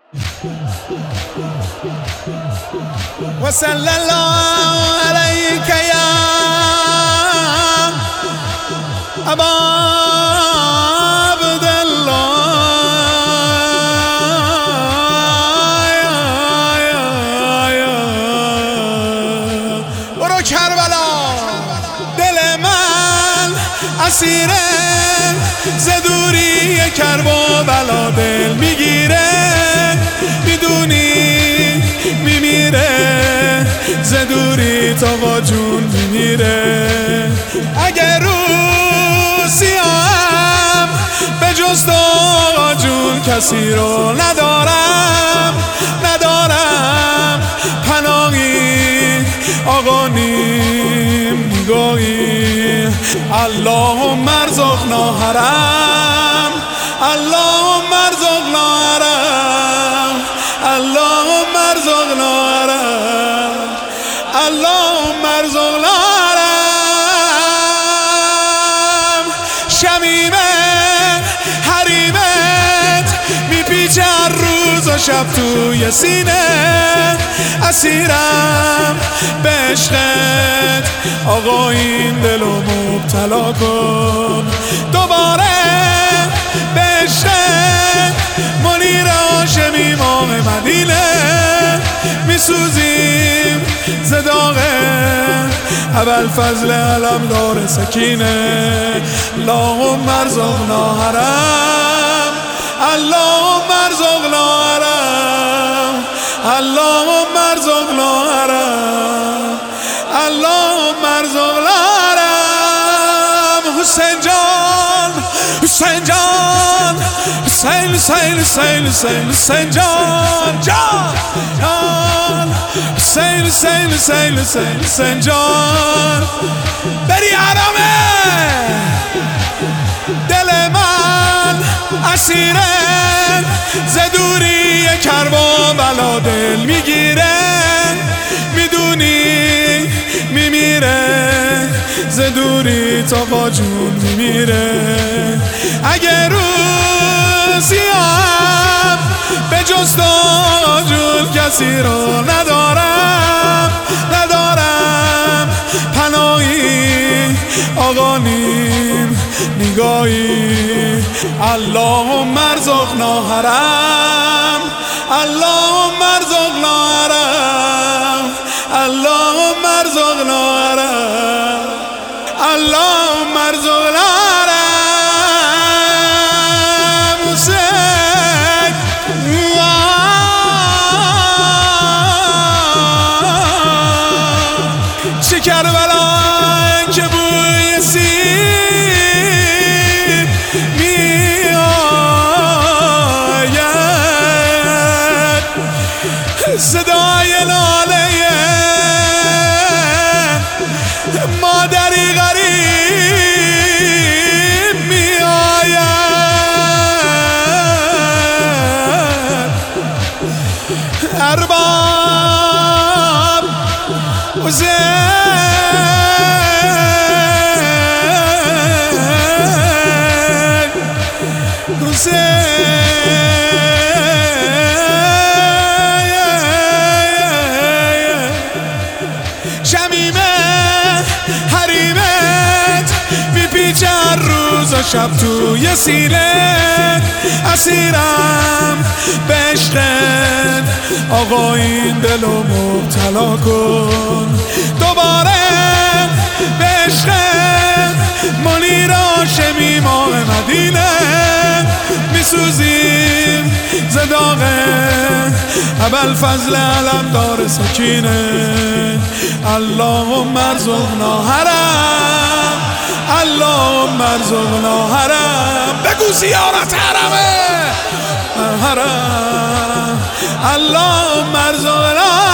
وصلى الله عليك يا أبا عبد الله برو کربلا دل من اسیر زدوری کرب و بلا دل میگیره میدونی میمیره زدوری تا با جون میمیره اگر روسیم به جز تو جون کسی رو ندارم پناهی آقا نیم نگاهی اللهم ارزقنا حرم اللهم ارزقنا حرم اللهم ارزقنا حرم اللهم ارزقنا حرم شمیم حریمت میپیچه هر روز و شب توی سینه اسیرم به عشقت آقا این دلو مبتلا کن دوباره به عشقت منیر هاشمی ماه مدینه میسوزیم زداغه ابوالفضل علمدار سکینه اللهم ارزقنا حرم اللهم ارزقنا حرم اللهم ارزقنا حرم اللهم ارزقنا حرم حسین جان حسین جان حسین حسین حسین حسین حسین جان جان حسین حسین حسین حسین حسین جان بری حرمه دل من اسیره زدوری کرب و بلا دل میگیره میدونی میمیره زدوری تا با جون میمیره اگه روسیم به جز تو جون کسی رو ندارم پناهی آقا نیم نگاهی اللهم ارزقنا حرم اللهم ارزقنا حرم اللهم ارزقنا حرم اللهم ارزقنا حرم حسین چه کربلا که بوی سیب میآید صدای ناله مادری غریب میآید ارباب شمیم حریمت میپیچه هر روز و شب توی سینه اسیرم به عشقت آقا این دلو مبتلا کن دوباره به عشقت منیر هاشمی ماه مدینه میسوزیم زداغه ابوالفضل علمدار سکینه اللهم ارزقنا حرم اللهم ارزقنا حرم بگو زیارت حرمه حرم اللهم ارزقنا